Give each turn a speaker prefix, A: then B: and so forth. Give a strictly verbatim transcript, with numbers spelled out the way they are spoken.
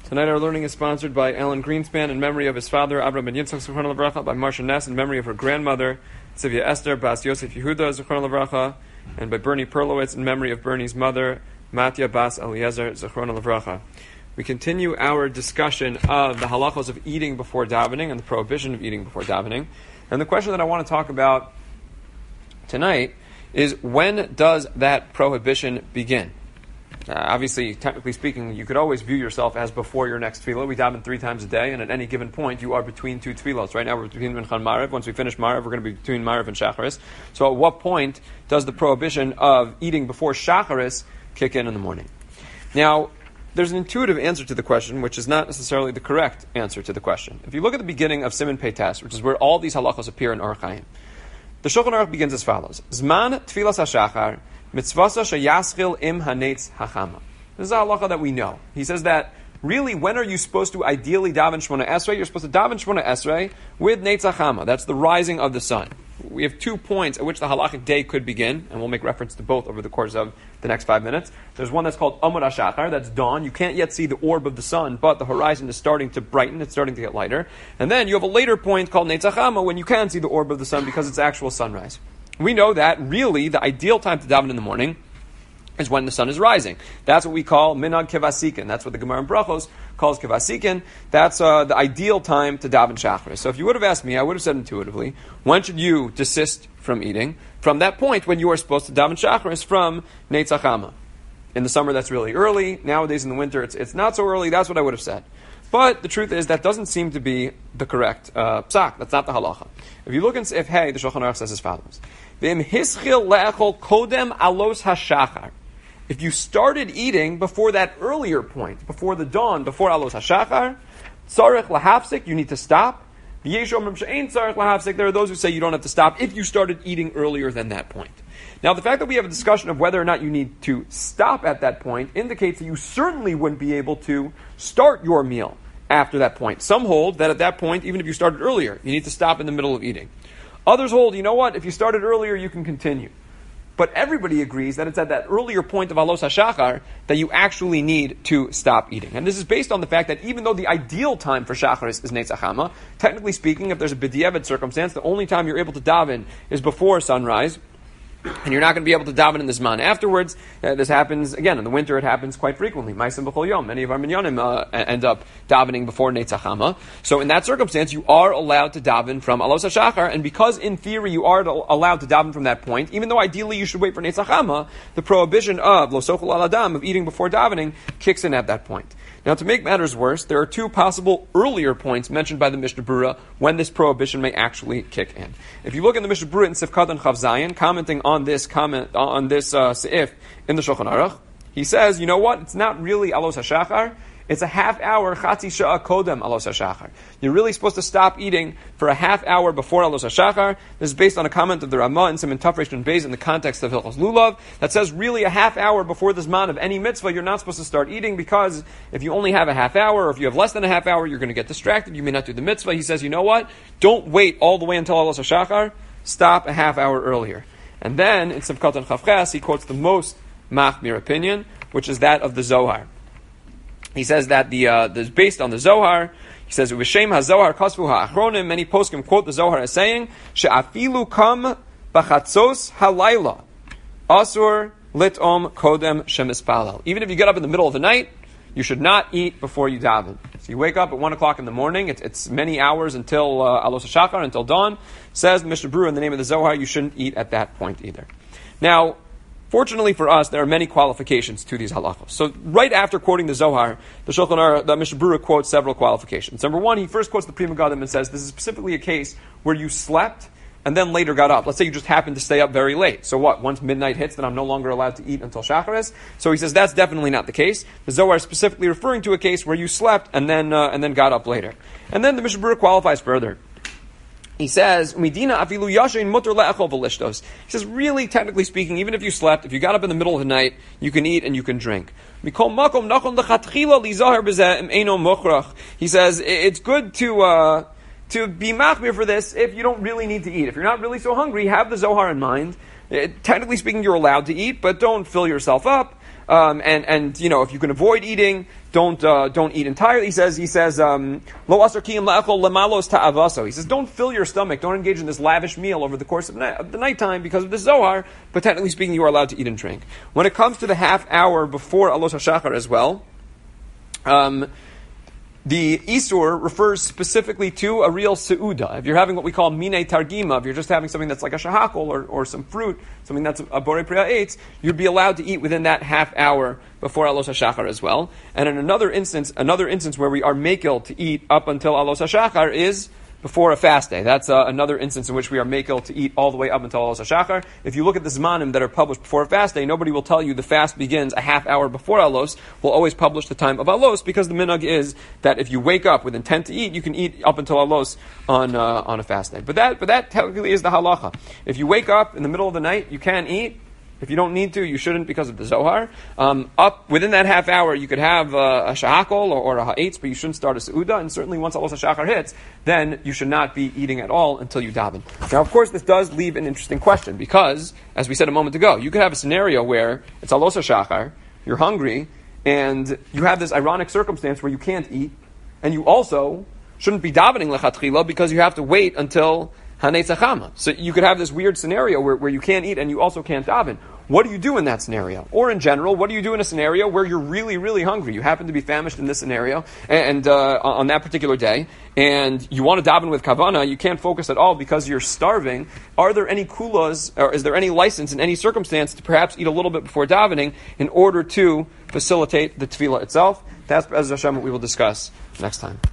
A: Tonight our learning is sponsored by Alan Greenspan in memory of his father, Avraham ben Yitzchak Zichrono Livracha, by Marsha Ness in memory of her grandmother, Tzivia Esther Bas Yosef Yehuda Zichrono Livracha, and by Bernie Perlowitz in memory of Bernie's mother, Matya Bas Eliezer Zichrono Livracha. We continue our discussion of the halachos of eating before davening and the prohibition of eating before davening. And the question that I want to talk about tonight is, when does that prohibition begin? Uh, obviously, technically speaking, you could always view yourself as before your next tefillah. We daven three times a day, and at any given point, you are between two tefillahs. Right now, we're between Mincha and Maariv. Once we finish Maariv, we're going to be between Maariv and Shacharis. So at what point does the prohibition of eating before Shacharis kick in in the morning? Now, there's an intuitive answer to the question, which is not necessarily the correct answer to the question. If you look at the beginning of Siman Pei Tes, which is where all these halachos appear in Orach Chaim, the Shulchan Aruch begins as follows: Zman tfilas hashachar mitzvasa sheyaschil im hanetz hachama. This is a halacha that we know. He says that really, when are you supposed to ideally daven Shmona Esrei? You're supposed to daven Shmona Esrei with netz hachama. That's the rising of the sun. We have two points at which the halachic day could begin, and we'll make reference to both over the course of the next five minutes. There's one that's called Amud HaShachar, that's dawn. You can't yet see the orb of the sun, but the horizon is starting to brighten, it's starting to get lighter. And then you have a later point called Netz HaChama, when you can see the orb of the sun because it's actual sunrise. We know that really the ideal time to daven in the morning is when the sun is rising. That's what we call minhag kevasikin. That's what the Gemara in Brachos calls kevasikin. That's uh, the ideal time to daven Shacharis. So if you would have asked me, I would have said intuitively, when should you desist from eating? From that point when you are supposed to daven Shacharis from Netz HaChama. In the summer, that's really early. Nowadays, in the winter, it's it's not so early. That's what I would have said. But the truth is, that doesn't seem to be the correct uh, psak. That's not the halacha. If you look in Seif Hey, the Shulchan Aruch says as follows: V'im hischil le'echol kodem alos hashachar. If you started eating before that earlier point, before the dawn, before alos hashachar, tzarech lahafsik, you need to stop. V'yesh omrim she'ein tzarech lahafsik. There are those who say you don't have to stop if you started eating earlier than that point. Now, the fact that we have a discussion of whether or not you need to stop at that point indicates that you certainly wouldn't be able to start your meal after that point. Some hold that at that point, even if you started earlier, you need to stop in the middle of eating. Others hold, you know what, if you started earlier, you can continue. But everybody agrees that it's at that earlier point of Alos HaShachar that you actually need to stop eating. And this is based on the fact that even though the ideal time for Shacharis is Netz HaChama, technically speaking, if there's a b'diavad circumstance, the only time you're able to daven is before sunrise, and you're not going to be able to daven in the Zman afterwards. Uh, this happens, again, in the winter it happens quite frequently. Ma'asim b'chol yom. Many of our minyanim uh, end up davening before Netz HaChama. So in that circumstance, you are allowed to daven from Alos HaShachar, and because in theory you are to, allowed to daven from that point, even though ideally you should wait for Netz HaChama, the prohibition of lo sochel al adam, of eating before davening, kicks in at that point. Now, to make matters worse, there are two possible earlier points mentioned by the Mishnah Berurah when this prohibition may actually kick in. If you look in the Mishnah Berurah in Sifkat and Chav Zayin, commenting on this comment on this uh, seif in the Shulchan Aruch, he says, you know what? It's not really Alos HaShachar. It's a half hour, chatzi sha'ah kodem alos hashachar. You're really supposed to stop eating for a half hour before alos hashachar. This is based on a comment of the Ramah in Siman Tafresh and Beis in the context of Hilchos Lulav that says really a half hour before the zman of any mitzvah, you're not supposed to start eating, because if you only have a half hour, or if you have less than a half hour, you're going to get distracted. You may not do the mitzvah. He says, you know what? Don't wait all the way until alos hashachar. Stop a half hour earlier. And then in Sivkat and Chav Ches, he quotes the most machmir opinion, which is that of the Zohar. He says that the uh, is based on the Zohar. He says, "V'shem haZohar kasvu ha'achronim." Many poskim quote the Zohar as saying, "She'afilu kam b'chatzos halayla asur litom kodem shemispalel." Even if you get up in the middle of the night, you should not eat before you daven. So you wake up at one o'clock in the morning. It's, it's many hours until uh, alos hashachar, until dawn. Says the Mishnah Berurah in the name of the Zohar, you shouldn't eat at that point either. Now, fortunately for us, there are many qualifications to these halachos. So right after quoting the Zohar, the Shulchan Aruch, the Mishnah Berurah quotes several qualifications. Number one, he first quotes the Pri Megadim and says, this is specifically a case where you slept and then later got up. Let's say you just happened to stay up very late. So what? Once midnight hits, then I'm no longer allowed to eat until Shacharis? So he says that's definitely not the case. The Zohar is specifically referring to a case where you slept and then uh, and then got up later. And then the Mishnah Berurah qualifies further. He says, "Medina afilu yashin mutar le'echol v'lishtos." He says, really, technically speaking, even if you slept, if you got up in the middle of the night, you can eat and you can drink. Mikol makom nachon lechatchila lizahar b'zeh im eino mochrach. He says it's good to uh, to be machmir for this if you don't really need to eat. If you're not really so hungry, have the Zohar in mind. It, technically speaking, you're allowed to eat, but don't fill yourself up. um, and and you know if you can avoid eating, don't uh, don't eat entirely. He says he says um, lo asar kiyam la'achol lemalos ta'avaso. He says don't fill your stomach, don't engage in this lavish meal over the course of, night, of the nighttime because of the Zohar. But technically speaking, you are allowed to eat and drink. When it comes to the half hour before Alos HaShachar as well. Um, The Isur refers specifically to a real Seuda. If you're having what we call Mine Targima, if you're just having something that's like a shahakol or, or some fruit, something that's a Borei Priya Eitz, you'd be allowed to eat within that half hour before Alos HaShachar as well. And in another instance, another instance where we are makel to eat up until Alos HaShachar is before a fast day. That's uh, another instance in which we are makel to eat all the way up until Alos HaShachar. If you look at the Zmanim that are published before a fast day, nobody will tell you the fast begins a half hour before Alos. We'll always publish the time of Alos because the minhag is that if you wake up with intent to eat, you can eat up until Alos on uh, on a fast day. But that but that technically is the halacha. If you wake up in the middle of the night, you can eat. If you don't need to, you shouldn't because of the Zohar. Um, up within that half hour, you could have uh, a shahakol or, or a ha'etz, but you shouldn't start a seuda. And certainly once Alos HaShachar hits, then you should not be eating at all until you daven. Now, of course, this does leave an interesting question because, as we said a moment ago, you could have a scenario where it's Alos HaShachar, you're hungry, and you have this ironic circumstance where you can't eat, and you also shouldn't be davening lechatchila because you have to wait until Hanetz Hachama. So you could have this weird scenario where, where you can't eat and you also can't daven. What do you do in that scenario? Or in general, what do you do in a scenario where you're really, really hungry? You happen to be famished in this scenario and uh, on that particular day, and you want to daven with kavana, you can't focus at all because you're starving. Are there any kulas, or is there any license in any circumstance to perhaps eat a little bit before davening in order to facilitate the tefillah itself? That's, as Hashem, what we will discuss next time.